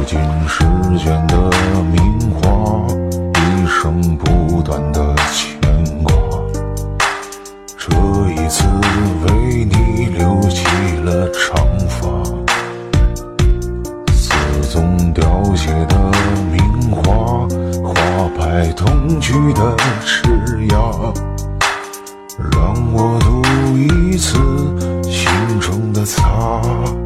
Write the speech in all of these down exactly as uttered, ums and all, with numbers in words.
尽世间的名画，一生不断的牵挂。这一次为你留起了长发，自从凋谢的名画，花败同居的枝桠，让我读一次心中的擦。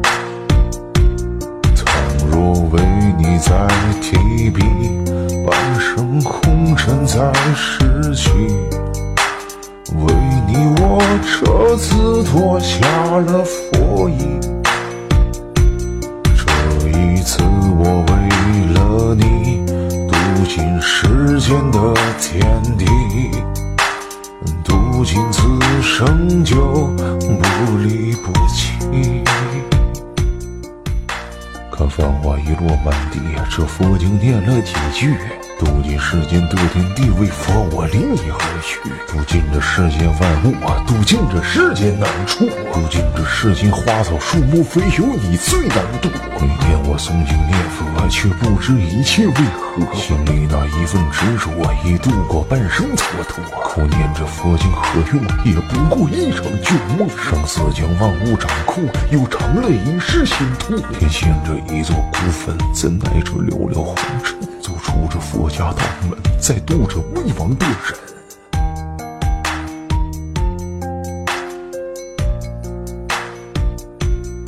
倘若为你再提笔，半生红尘再拾起，为你我这次脱下了佛衣。这一次我为了你读尽世间的天地，读尽此生就不离不弃。看繁华一落满地，这佛经念了几句，读尽世间得天地，为佛我离你而去。读尽这世间万物，读尽这世间难处，读尽这世间花草树木，非有你最难渡。每天我诵经念佛，却不知一切为何，心里那一份执着，已度过半生蹉跎。苦念着佛经何用，也不过一场旧梦。生死将万物掌控，又尝了一世心痛。天陷着一座孤坟，怎奈这寥寥红尘，走出这佛家大门，再渡这未亡的人。